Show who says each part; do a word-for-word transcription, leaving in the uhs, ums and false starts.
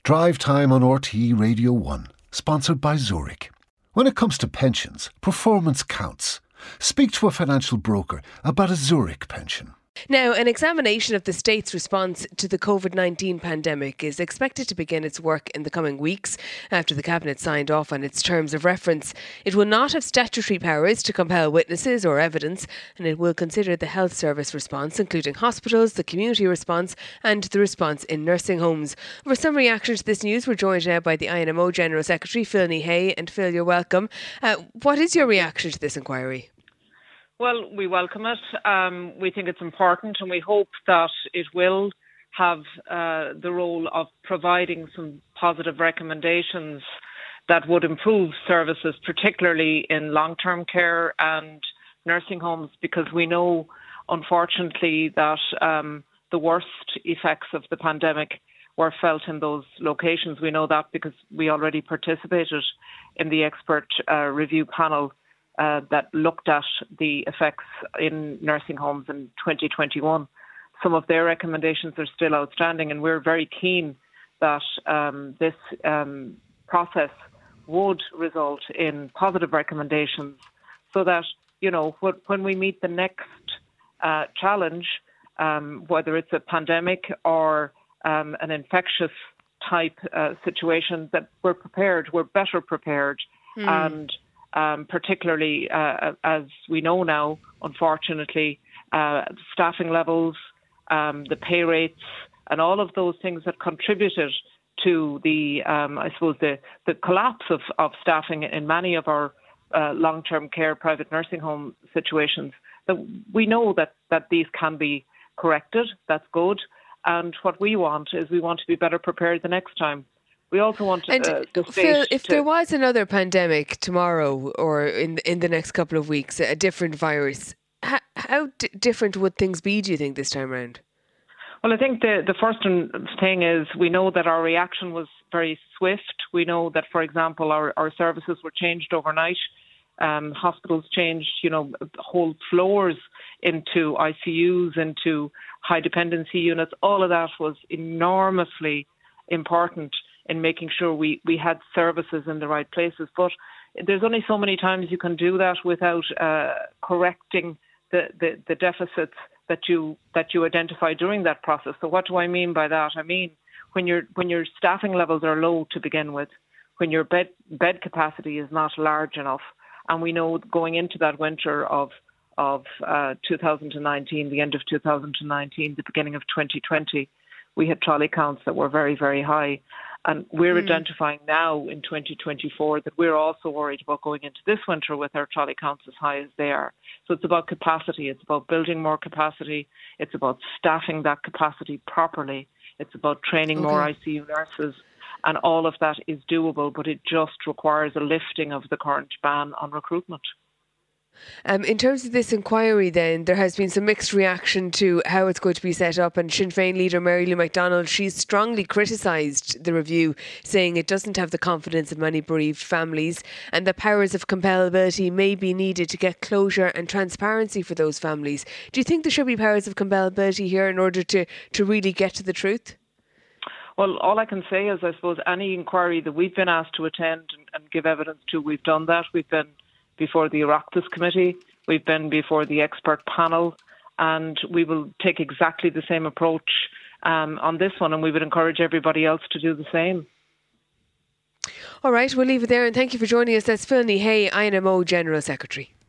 Speaker 1: Drive Time on R T É Radio one, sponsored by Zurich. When it comes to pensions, performance counts. Speak to a financial broker about a Zurich pension.
Speaker 2: Now, an examination of the state's response to the COVID nineteen pandemic is expected to begin its work in the coming weeks after the Cabinet signed off on its terms of reference. It will not have statutory powers to compel witnesses or evidence, and it will consider the health service response, including hospitals, the community response and the response in nursing homes. For some reaction to this news, we're joined now by the I N M O General Secretary, Phil Ní Hay. And Phil, you're welcome. Uh, what is your reaction to this inquiry?
Speaker 3: Well, we welcome it. Um, we think it's important, and we hope that it will have uh, the role of providing some positive recommendations that would improve services, particularly in long-term care and nursing homes, because we know, unfortunately, that um, the worst effects of the pandemic were felt in those locations. We know that because we already participated in the expert uh, review panel Uh, that looked at the effects in nursing homes in twenty twenty-one. Some of their recommendations are still outstanding, and we're very keen that um, this um, process would result in positive recommendations so that, you know, when we meet the next uh, challenge, um, whether it's a pandemic or um, an infectious type uh, situation, that we're prepared, we're better prepared. Mm. And Um, particularly, uh, as we know now, unfortunately, uh, staffing levels, um, the pay rates, and all of those things that contributed to the, um, I suppose, the, the collapse of, of staffing in many of our uh, long-term care private nursing home situations. That we know that, that these can be corrected. That's good. And what we want is we want to be better prepared the next time. We also want to,
Speaker 2: and
Speaker 3: uh, the
Speaker 2: Phil, if
Speaker 3: to
Speaker 2: there was another pandemic tomorrow or in in the next couple of weeks, a different virus, how, how d- different would things be, do you think, this time around?
Speaker 3: Well, I think the, the first thing is we know that our reaction was very swift. We know that, for example, our, our services were changed overnight. Um, hospitals changed, you know, whole floors into I C Us, into high dependency units. All of that was enormously important in making sure we, we had services in the right places. But there's only so many times you can do that without uh, correcting the, the, the deficits that you that you identify during that process. So what do I mean by that? I mean, when your when your staffing levels are low to begin with, when your bed bed capacity is not large enough, and we know going into that winter of of uh, two thousand nineteen, the end of two thousand nineteen, the beginning of twenty twenty, we had trolley counts that were very, very high. And we're mm. identifying now in twenty twenty-four that we're also worried about going into this winter with our trolley counts as high as they are. So it's about capacity. It's about building more capacity. It's about staffing that capacity properly. It's about training okay. more I C U nurses. And all of that is doable, but it just requires a lifting of the current ban on recruitment.
Speaker 2: Um, in terms of this inquiry then, there has been some mixed reaction to how it's going to be set up, and Sinn Féin leader Mary Lou McDonald, she's strongly criticised the review, saying it doesn't have the confidence of many bereaved families and that powers of compellability may be needed to get closure and transparency for those families. Do you think there should be powers of compellability here in order to, to really get to the truth?
Speaker 3: Well, all I can say is, I suppose, any inquiry that we've been asked to attend and, and give evidence to, we've done that. We've been before the Oireachtas Committee, we've been before the expert panel, and we will take exactly the same approach um, on this one, and we would encourage everybody else to do the same.
Speaker 2: All right, we'll leave it there, and thank you for joining us. That's Phil Ní Hay, I N M O General Secretary.